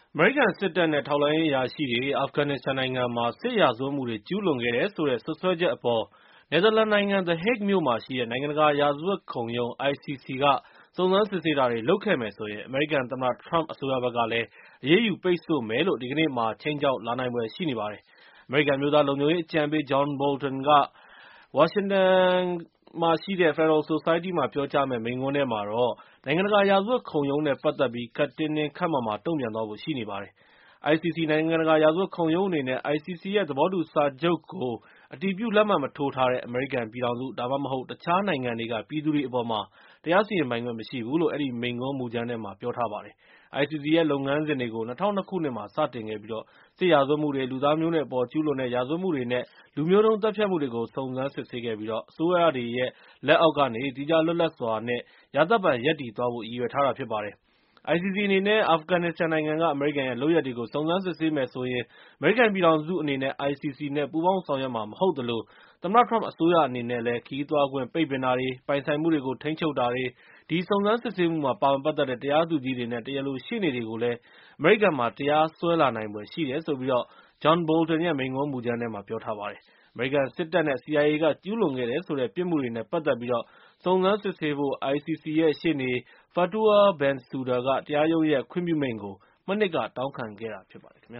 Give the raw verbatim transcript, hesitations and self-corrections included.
အမေရိကန်စစ်တပ်နဲ့ ထောက်လှမ်းရေးအရာရှိတွေ အာဖဂန်နစ္စတန်နိုင်ငံမှာ စစ်ရာဇဝတ်မှုတွေ ကျူးလွန်ခဲ့တယ်ဆိုတဲ့ စွပ်စွဲချက်အပေါ် နယ်သာလန်နိုင်ငံ The Hague မြို့မှာရှိတဲ့ နိုင်ငံတကာ ရာဇဝတ်ခုံရုံး (I C C) က စုံစမ်းစစ်ဆေးတာတွေ လုပ်ခဲ့မယ်ဆိုရင် အမေရိကန်သမ္မတ Trump အစိုးရဘက်ကလည်း အရေးယူပိတ်ဆို့မယ်လို့ ဒီကနေ့မှာ ခြိမ်းခြောက်လာနိုင်ဖွယ်ရှိနေပါတယ်။ အမေရိကန် အမျိုးသားလုံခြုံရေးအကြံပေး John Bolton က ဝါရှင်တန်မှာရှိတဲ့ Federal Society မှာ ပြောကြားမယ့် မိန့်ခွန်းထဲမှာတော့ နိုင်ငံတကာ ရာဇဝတ်ခုံရုံးနဲ့ ပတ်သက်ပြီး ခပ်တင်းတင်း ခပ်မာမာ တုံ့ပြန်သွားဖို့ ရှိနေပါတယ်။ I C C နိုင်ငံတကာ ရာဇဝတ်ခုံရုံးအနေနဲ့ I C C ရဲ့ သဘောတူစာချုပ်ကို အတည်ပြုလက်မှတ်မထိုးထားတဲ့ အမေရိကန်ပြည်ထောင်စု ဒါမှမဟုတ် တခြားနိုင်ငံတွေက ပြည်သူတွေအပေါ်မှာ တရားစီရင်ပိုင်ခွင့် မရှိဘူးလို့ အဲဒီမိန့်ခွန်းမူကြမ်းထဲမှာ ပြောထားပါတယ်။ I C C ရဲ့ လုပ်ငန်းစဉ်တွေကို ၂၀၀၂ ခုနှစ်မှာ စတင်ခဲ့ပြီး စစ်ရာဇဝတ်မှုတွေ၊ လူသားမျိုးနွယ်အပေါ် ကျူးလွန်တဲ့ ရာဇဝတ်မှုတွေနဲ့ လူမျိုးတုံးသတ်ဖြတ်မှုတွေကို စုံစမ်းစစ်ဆေးခဲ့ပြီး အစိုးရတွေရဲ့ လက်အောက်ကနေ သီးခြားလွတ်လပ်စွာနဲ့ ရာသက်ပန် ရပ်တည်သွားဖို့ ရည်ရွယ်ထားတာဖြစ်ပါတယ်။ I C C အနေနဲ့ အာဖဂန်နစ္စတန်နိုင်ငံက အမေရိကန်ရဲ့ လုပ်ရပ်တွေကို စုံစမ်းစစ်ဆေးမယ်ဆိုရင် အမေရိကန်ပြည်ထောင်စုအနေနဲ့ I C C နဲ့ ပူးပေါင်းဆောင်ရွက်မှာ မဟုတ်သလို သမ္မတ Trump အစိုးရအနေနဲ့လည်း ခရီးသွားခွင့် ပိတ်ပင်တာတွေ၊ ပိုင်ဆိုင်မှုတွေကို ထိန်းချုပ်တာတွေ၊ ဒီစုံစမ်းစစ်ဆေးမှုမှာ ပါဝင်ပတ်သက်တဲ့ တရားသူကြီးတွေနဲ့ တရားလိုရှေ့နေတွေကိုလည်း အမေရိကန်မှာ တရားစွဲလာနိုင်ဖွယ်ရှိတယ်လို့ John Bolton ရဲ့ မိန့်ခွန်းမူကြမ်းထဲမှာ ပြောထားပါတယ်။ အမေရိကန်စစ်တပ်နဲ့ C I A က ကျူးလွန်ခဲ့တယ်ဆိုတဲ့ ပြစ်မှုတွေနဲ့ ပတ်သက်ပြီး စုံစမ်းစစ်ဆေးဖို့ I C C ရဲ့ ရှေ့နေ Fatour Bensouda က တရားရုံးရဲ့ ခွင့်ပြုမိန့်ကို မနှစ်က တောင်းခံခဲ့တာဖြစ်ပါတယ်။ ခင်ဗျ